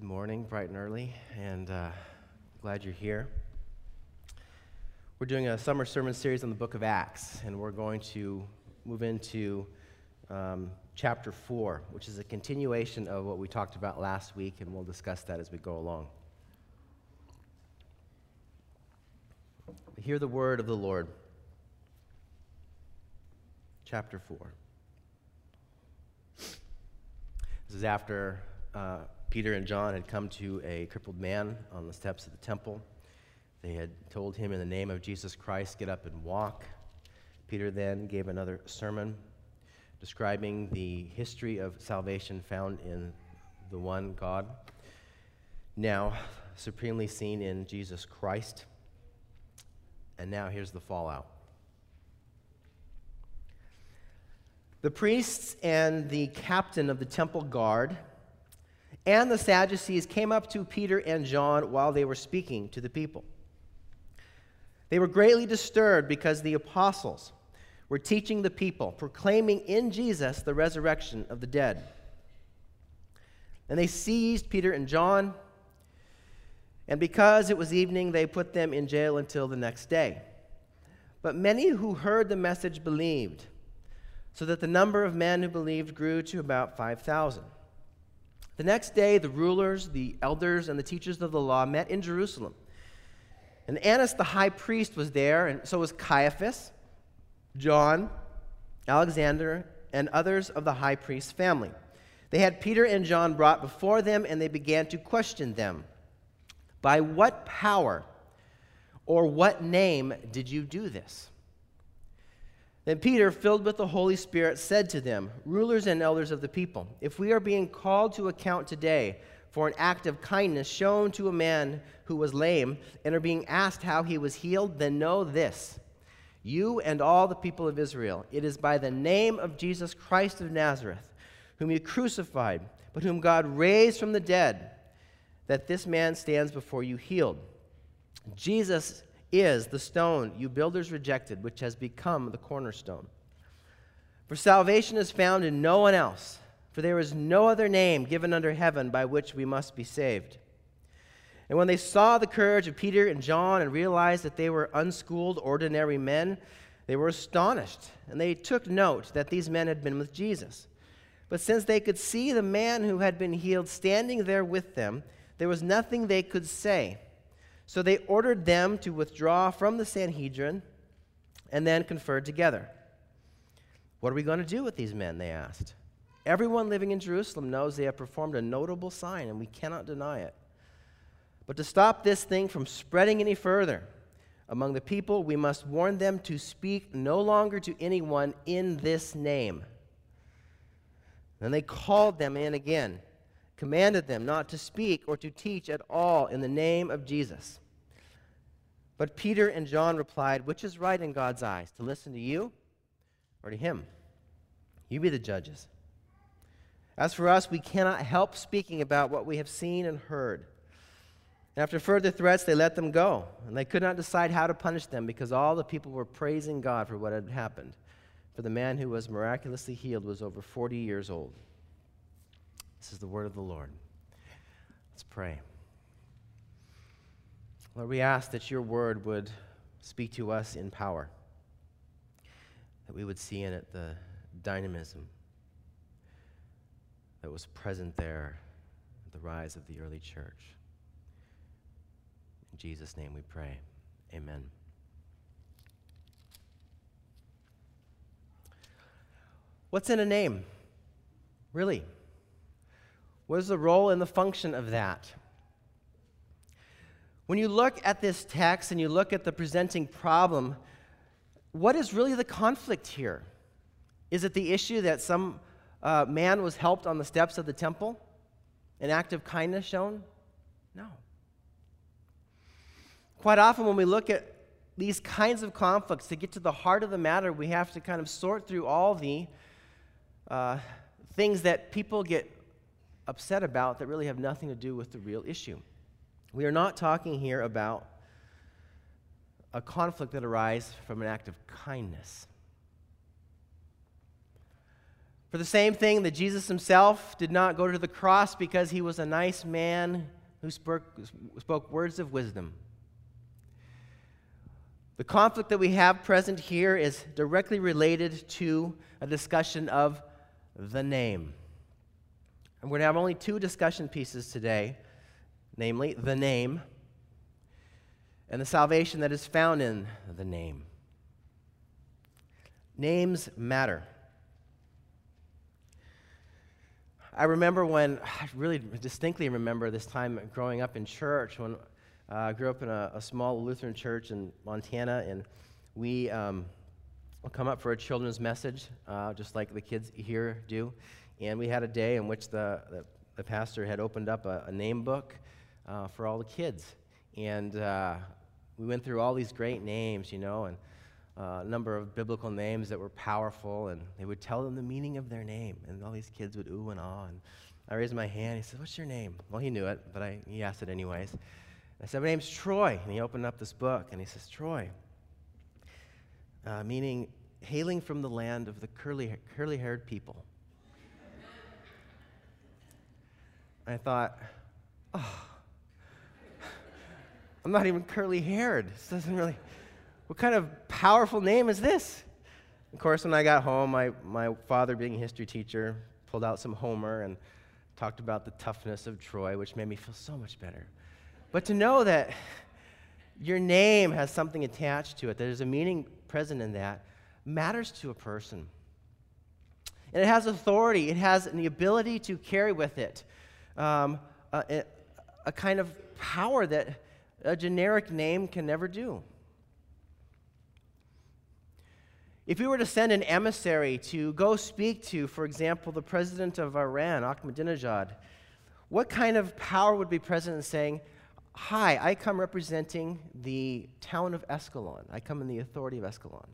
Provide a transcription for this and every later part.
morning, bright and early, and glad you're here. We're doing a summer sermon series on the book of Acts, and we're going to move into chapter 4, which is a continuation of what we talked about last week, and we'll discuss that as we go along. Hear the word of the Lord. Chapter 4. This is after Peter and John had come to a crippled man on the steps of the temple. They had told him in the name of Jesus Christ, get up and walk. Peter then gave another sermon describing the history of salvation found in the one God, now supremely seen in Jesus Christ. And now here's the fallout. The priests and the captain of the temple guard and the Sadducees came up to Peter and John while they were speaking to the people. They were greatly disturbed because the apostles were teaching the people, proclaiming in Jesus the resurrection of the dead. And they seized Peter and John, and because it was evening, they put them in jail until the next day. But many who heard the message believed, so that the number of men who believed grew to about 5,000. The next day, the rulers, the elders, and the teachers of the law met in Jerusalem. And Annas the high priest was there, and so was Caiaphas, John, Alexander, and others of the high priest's family. They had Peter and John brought before them, and they began to question them. By what power or what name did you do this? Then Peter, filled with the Holy Spirit, said to them, rulers and elders of the people, if we are being called to account today for an act of kindness shown to a man who was lame and are being asked how he was healed, then know this, you and all the people of Israel, it is by the name of Jesus Christ of Nazareth, whom you crucified, but whom God raised from the dead, that this man stands before you healed. Jesus is the stone you builders rejected, which has become the cornerstone. For salvation is found in no one else, for there is no other name given under heaven by which we must be saved. And when they saw the courage of Peter and John and realized that they were unschooled, ordinary men, they were astonished, and they took note that these men had been with Jesus. But since they could see the man who had been healed standing there with them, there was nothing they could say. So they ordered them to withdraw from the Sanhedrin and then conferred together. What are we going to do with these men, they asked. Everyone living in Jerusalem knows they have performed a notable sign, and we cannot deny it. But to stop this thing from spreading any further among the people, we must warn them to speak no longer to anyone in this name. Then they called them in again, commanded them not to speak or to teach at all in the name of Jesus. But Peter and John replied, which is right in God's eyes, to listen to you or to him? You be the judges. As for us, we cannot help speaking about what we have seen and heard. And after further threats, they let them go, and they could not decide how to punish them because all the people were praising God for what had happened. For the man who was miraculously healed was over 40 years old. This is the word of the Lord. Let's pray. Lord, we ask that your word would speak to us in power, that we would see in it the dynamism that was present there at the rise of the early church. In Jesus' name we pray. Amen. What's in a name? Really? What is the role and the function of that? When you look at this text and you look at the presenting problem, what is really the conflict here? Is it the issue that some man was helped on the steps of the temple? An act of kindness shown? No. Quite often when we look at these kinds of conflicts, to get to the heart of the matter, we have to kind of sort through all the things that people get upset about that really have nothing to do with the real issue. We are not talking here about a conflict that arises from an act of kindness. For the same thing that Jesus himself did not go to the cross because he was a nice man who spoke words of wisdom. The conflict that we have present here is directly related to a discussion of the name. And we're going to have only two discussion pieces today, namely the name and the salvation that is found in the name. Names matter. I really distinctly remember this time growing up in church when I grew up in a small Lutheran church in Montana, and we would come up for a children's message, just like the kids here do. And we had a day in which the pastor had opened up a name book for all the kids. And we went through all these great names, and a number of biblical names that were powerful, and they would tell them the meaning of their name, and all these kids would ooh and ah. And I raised my hand. He said, "What's your name?" Well, he knew it, but he asked it anyways. I said, "My name's Troy." And he opened up this book, and he says, "Troy," meaning hailing from the land of the curly-haired people. I thought, oh, I'm not even curly-haired. This doesn't really... What kind of powerful name is this? Of course, when I got home, my father, being a history teacher, pulled out some Homer and talked about the toughness of Troy, which made me feel so much better. But to know that your name has something attached to it, that there's a meaning present in that, matters to a person. And it has authority. It has the ability to carry with it a kind of power that a generic name can never do. If we were to send an emissary to go speak to, for example, the president of Iran, Ahmadinejad, what kind of power would be present in saying, "Hi, I come representing the town of Escalon. I come in the authority of Escalon."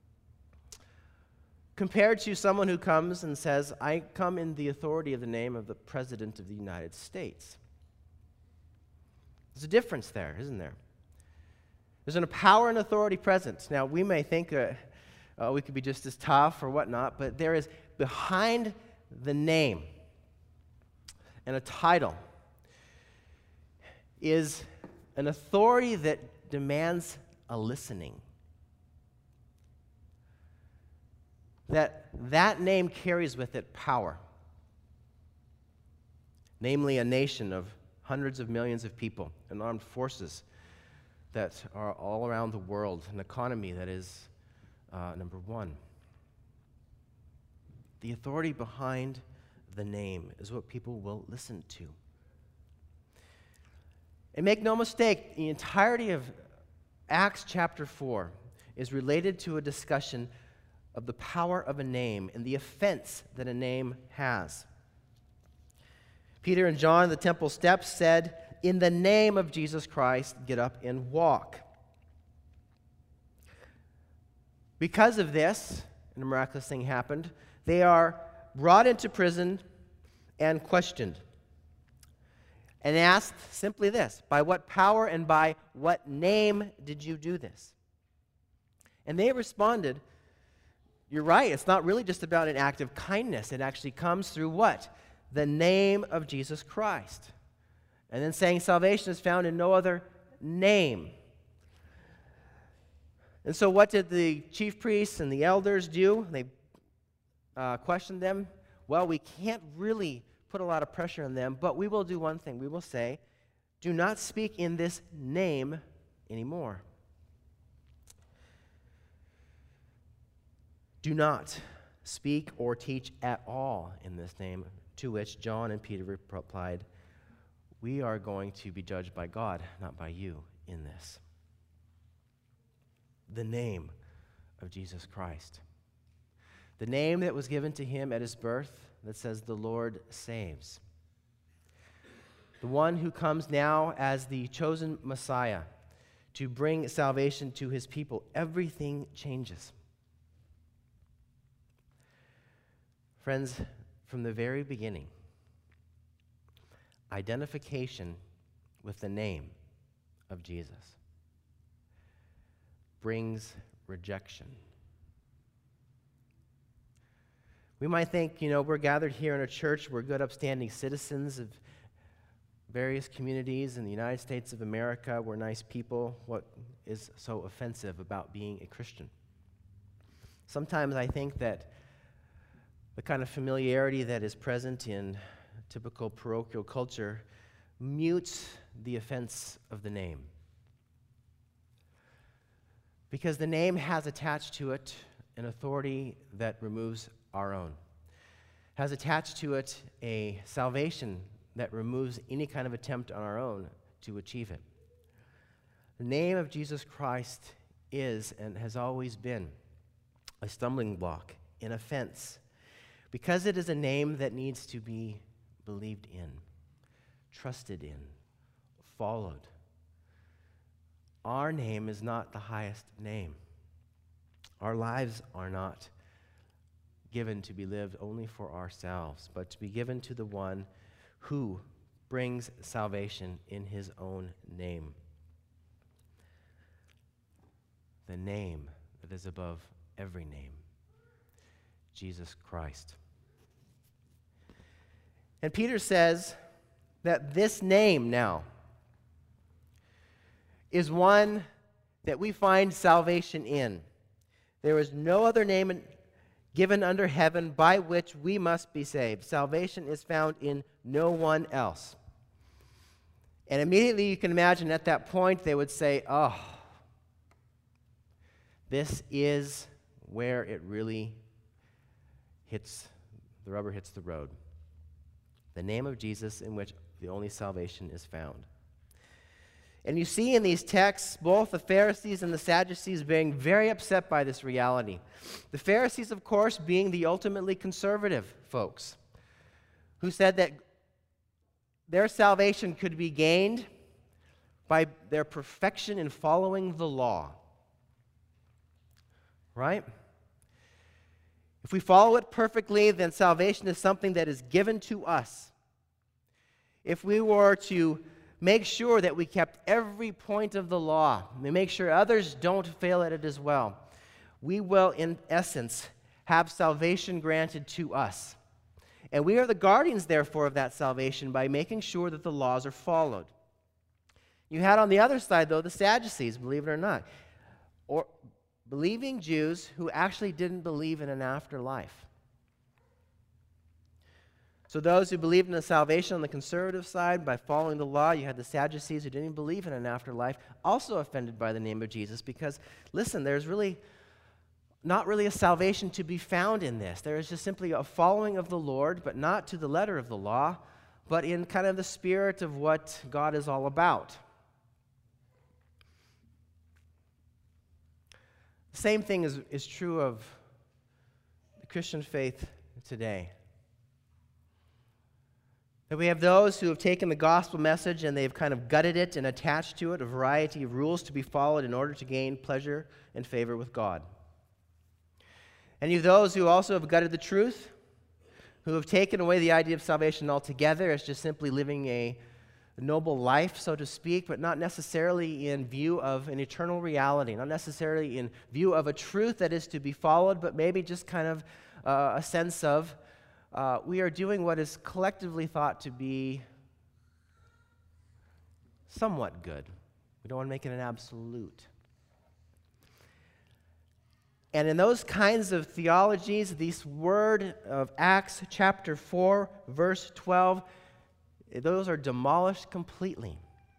Compared to someone who comes and says, "I come in the authority of the name of the President of the United States." There's a difference there, isn't there? There's a power and authority present. Now, we may think we could be just as tough or whatnot, but there is behind the name and a title is an authority that demands a listening. That name carries with it power. Namely, a nation of hundreds of millions of people and armed forces that are all around the world, an economy that is number one. The authority behind the name is what people will listen to. And make no mistake, the entirety of Acts chapter 4 is related to a discussion of the power of a name and the offense that a name has. Peter and John, the temple steps, said, "In the name of Jesus Christ, get up and walk." Because of this, and a miraculous thing happened, they are brought into prison and questioned. And asked simply this: "By what power and by what name did you do this?" And they responded, "You're right, it's not really just about an act of kindness. It actually comes through what? The name of Jesus Christ." And then saying salvation is found in no other name. And so what did the chief priests and the elders do? They questioned them. Well, we can't really put a lot of pressure on them, but we will do one thing. We will say, "Do not speak in this name anymore." Do not speak or teach at all in this name. To which John and Peter replied, "We are going to be judged by God, not by you in this." The name of Jesus Christ. The name that was given to him at his birth that says, "The Lord saves." The one who comes now as the chosen Messiah to bring salvation to his people. Everything changes. Friends, from the very beginning, identification with the name of Jesus brings rejection. We might think, we're gathered here in a church, we're good, upstanding citizens of various communities in the United States of America, we're nice people. What is so offensive about being a Christian? Sometimes I think that the kind of familiarity that is present in typical parochial culture mutes the offense of the name. Because the name has attached to it an authority that removes our own, has attached to it a salvation that removes any kind of attempt on our own to achieve it. The name of Jesus Christ is and has always been a stumbling block, an offense, because it is a name that needs to be believed in, trusted in, followed. Our name is not the highest name. Our lives are not given to be lived only for ourselves, but to be given to the one who brings salvation in his own name. The name that is above every name, Jesus Christ. And Peter says that this name now is one that we find salvation in. There is no other name given under heaven by which we must be saved. Salvation is found in no one else. And immediately you can imagine at that point they would say, oh, this is where it really the rubber hits the road. The name of Jesus in which the only salvation is found. And you see in these texts, both the Pharisees and the Sadducees being very upset by this reality. The Pharisees, of course, being the ultimately conservative folks, who said that their salvation could be gained by their perfection in following the law. Right? If we follow it perfectly, then salvation is something that is given to us. If we were to make sure that we kept every point of the law, and make sure others don't fail at it as well, we will, in essence, have salvation granted to us. And we are the guardians, therefore, of that salvation by making sure that the laws are followed. You had on the other side, though, the Sadducees, believe it or not, or believing Jews who actually didn't believe in an afterlife. So those who believed in the salvation on the conservative side by following the law, you had the Sadducees who didn't believe in an afterlife, also offended by the name of Jesus because, listen, there's really not really a salvation to be found in this. There is just simply a following of the Lord, but not to the letter of the law, but in kind of the spirit of what God is all about. The same thing is true of the Christian faith today. That we have those who have taken the gospel message and they've kind of gutted it and attached to it a variety of rules to be followed in order to gain pleasure and favor with God. And you have those who also have gutted the truth, who have taken away the idea of salvation altogether as just simply living a noble life, so to speak, but not necessarily in view of an eternal reality, not necessarily in view of a truth that is to be followed, but maybe just kind of a sense of we are doing what is collectively thought to be somewhat good. We don't want to make it an absolute. And in those kinds of theologies, this word of Acts chapter 4, verse 12, those are demolished completely.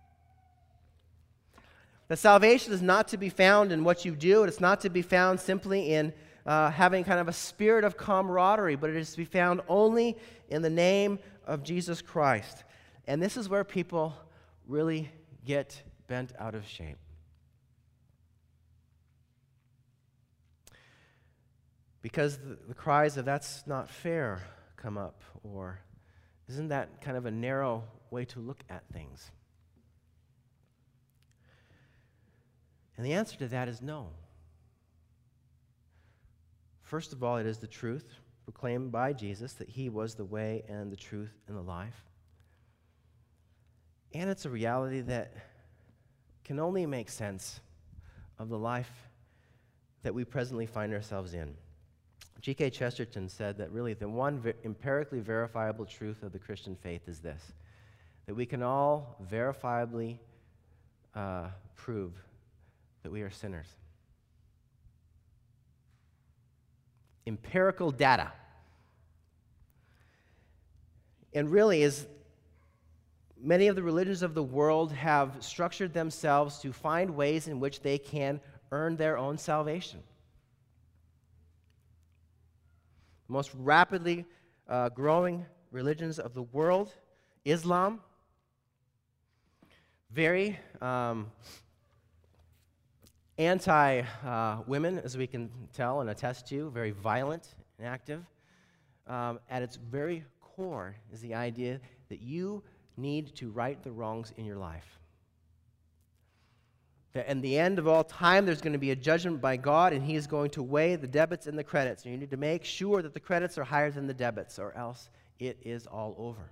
The salvation is not to be found in what you do. It's not to be found simply in having kind of a spirit of camaraderie, but it is to be found only in the name of Jesus Christ. And this is where people really get bent out of shape. Because the cries of "that's not fair" come up, or isn't that kind of a narrow way to look at things? And the answer to that is no. First of all, it is the truth proclaimed by Jesus that he was the way and the truth and the life. And it's a reality that can only make sense of the life that we presently find ourselves in. G.K. Chesterton said that really the one empirically verifiable truth of the Christian faith is this, that we can all verifiably prove that we are sinners. Empirical data. And really, as many of the religions of the world have structured themselves to find ways in which they can earn their own salvation. The most rapidly growing religions of the world, Islam, very anti-women, as we can tell and attest to, very violent and active. At its very core is the idea that you need to right the wrongs in your life. That in the end of all time, there's going to be a judgment by God, and He is going to weigh the debits and the credits. And you need to make sure that the credits are higher than the debits, or else it is all over.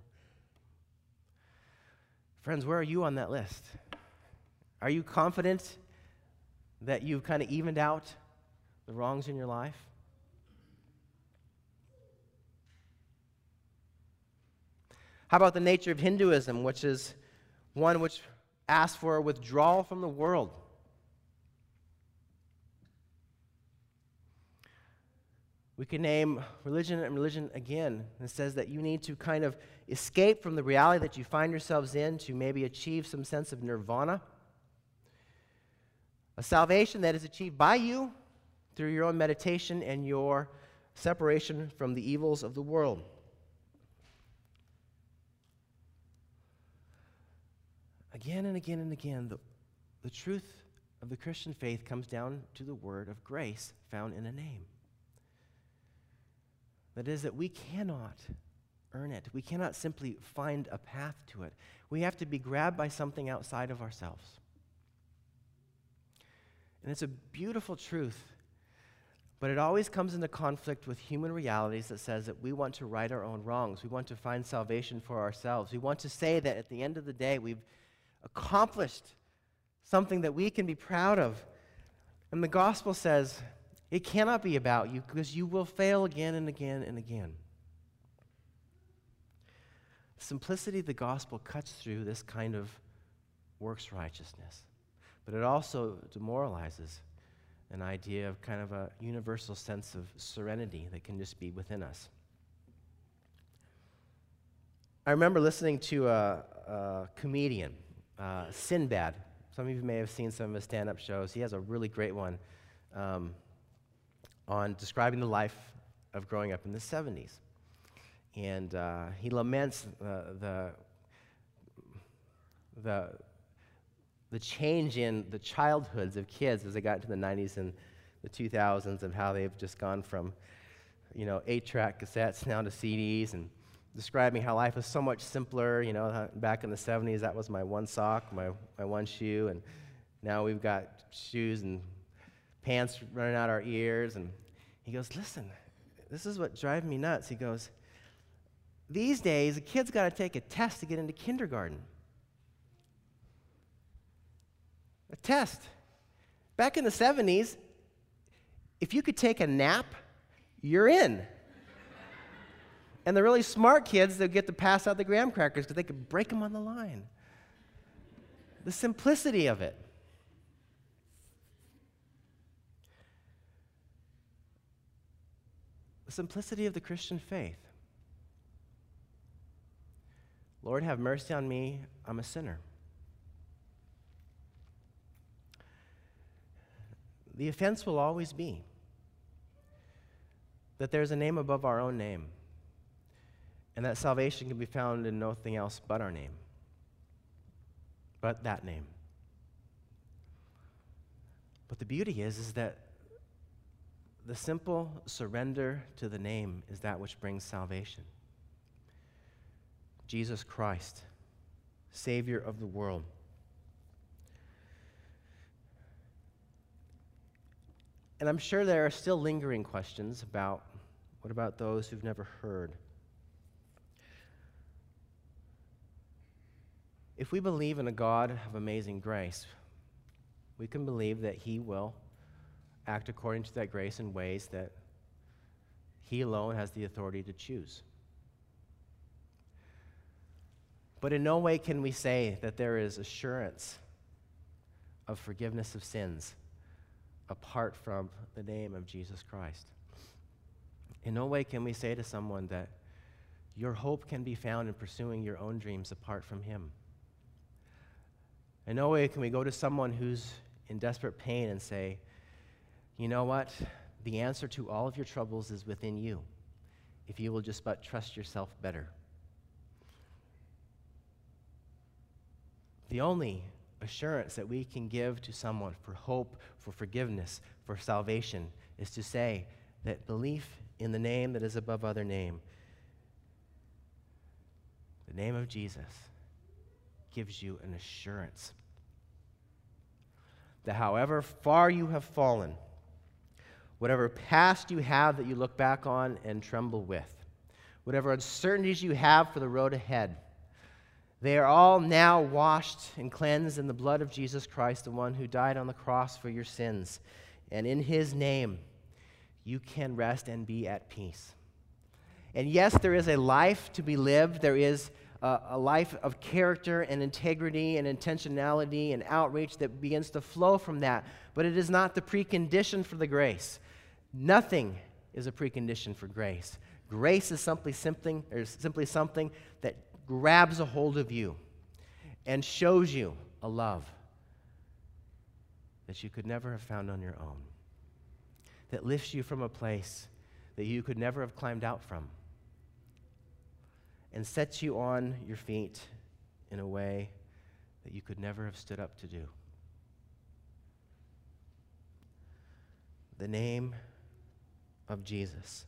Friends, where are you on that list? Are you confident that you've kind of evened out the wrongs in your life? How about the nature of Hinduism, which is one which asks for a withdrawal from the world? We can name religion and religion again. It says that you need to kind of escape from the reality that you find yourselves in to maybe achieve some sense of nirvana. A salvation that is achieved by you through your own meditation and your separation from the evils of the world. Again and again and again, the truth of the Christian faith comes down to the word of grace found in a name. That is, that we cannot earn it. We cannot simply find a path to it. We have to be grabbed by something outside of ourselves. And it's a beautiful truth, but it always comes into conflict with human realities that says that we want to right our own wrongs. We want to find salvation for ourselves. We want to say that at the end of the day, we've accomplished something that we can be proud of. And the gospel says it cannot be about you because you will fail again and again and again. The simplicity of the gospel cuts through this kind of works righteousness, but it also demoralizes an idea of kind of a universal sense of serenity that can just be within us. I remember listening to a comedian, Sinbad. Some of you may have seen some of his stand-up shows. He has a really great one on describing the life of growing up in the 70s. And he laments the change in the childhoods of kids as they got into the 90s and the 2000s, of how they've just gone from, 8-track cassettes now to CDs, and describing how life was so much simpler. Back in the 70s, that was my one sock, my one shoe, and now we've got shoes and pants running out our ears. And he goes, listen, this is what drives me nuts. He goes, these days, a kid's got to take a test to get into kindergarten. A test. Back in the 70s, if you could take a nap, you're in. And the really smart kids, they'll get to pass out the graham crackers because they could break them on the line. The simplicity of it. The simplicity of the Christian faith. Lord, have mercy on me, I'm a sinner. The offense will always be that there's a name above our own name, and that salvation can be found in nothing else but our name, but that name. But the beauty is that the simple surrender to the name is that which brings salvation. Jesus Christ, Savior of the world. And I'm sure there are still lingering questions about, what about those who've never heard? If we believe in a God of amazing grace, we can believe that He will act according to that grace in ways that He alone has the authority to choose. But in no way can we say that there is assurance of forgiveness of sins apart from the name of Jesus Christ. In no way can we say to someone that your hope can be found in pursuing your own dreams apart from Him. In no way can we go to someone who's in desperate pain and say, you know what? The answer to all of your troubles is within you, if you will just but trust yourself better. The only assurance that we can give to someone for hope, for forgiveness, for salvation, is to say that belief in the name that is above other name, the name of Jesus, gives you an assurance that however far you have fallen, whatever past you have that you look back on and tremble with, whatever uncertainties you have for the road ahead, they are all now washed and cleansed in the blood of Jesus Christ, the one who died on the cross for your sins. And in His name, you can rest and be at peace. And yes, there is a life to be lived. There is a life of character and integrity and intentionality and outreach that begins to flow from that. But it is not the precondition for the grace. Nothing is a precondition for grace. Grace is simply something that grabs a hold of you and shows you a love that you could never have found on your own, that lifts you from a place that you could never have climbed out from, and sets you on your feet in a way that you could never have stood up to do. The name of Jesus.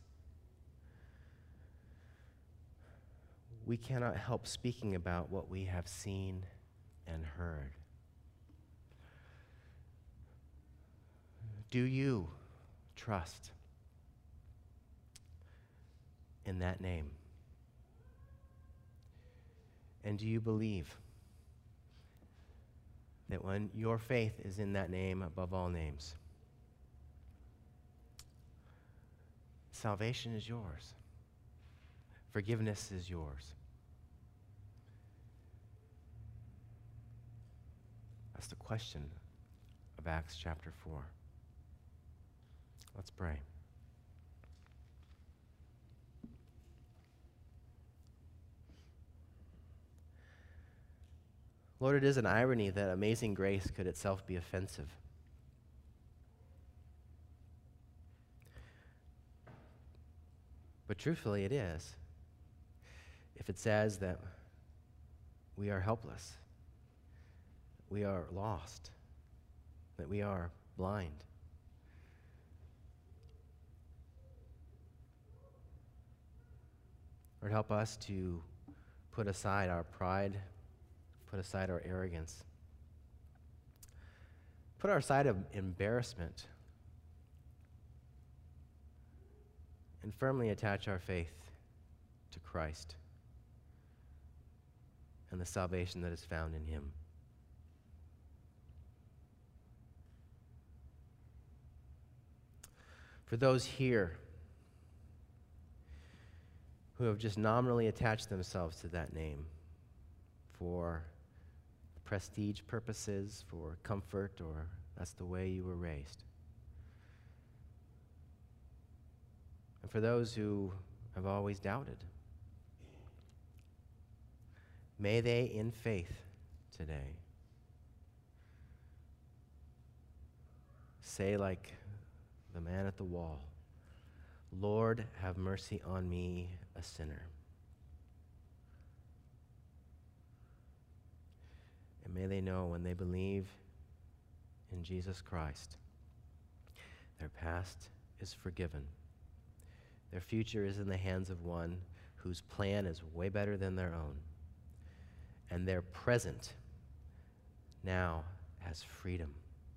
We cannot help speaking about what we have seen and heard. Do you trust in that name? And do you believe that when your faith is in that name above all names, salvation is yours? Forgiveness is yours. That's the question of Acts chapter 4. Let's pray. Lord, it is an irony that amazing grace could itself be offensive. But truthfully, it is. If it says that we are helpless, we are lost, that we are blind. Lord, help us to put aside our pride, put aside our arrogance, put aside of embarrassment, and firmly attach our faith to Christ and the salvation that is found in Him. For those here who have just nominally attached themselves to that name for prestige purposes, for comfort, or that's the way you were raised. And for those who have always doubted, may they, in faith today, say like the man at the wall, Lord, have mercy on me, a sinner. And may they know when they believe in Jesus Christ, their past is forgiven. Their future is in the hands of one whose plan is way better than their own. And their present now has freedom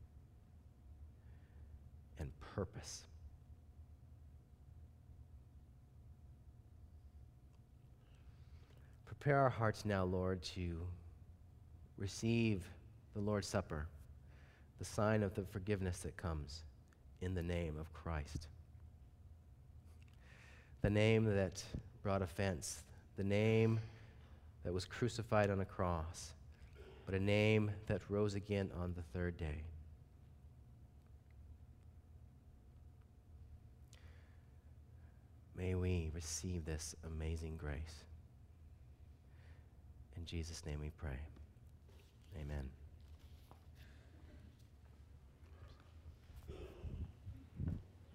and purpose. Prepare our hearts now, Lord, to receive the Lord's Supper, the sign of the forgiveness that comes in the name of Christ. the name that brought offense, the name that was crucified on a cross, but a name that rose again on the third day. May we receive this amazing grace. In Jesus' name we pray. Amen.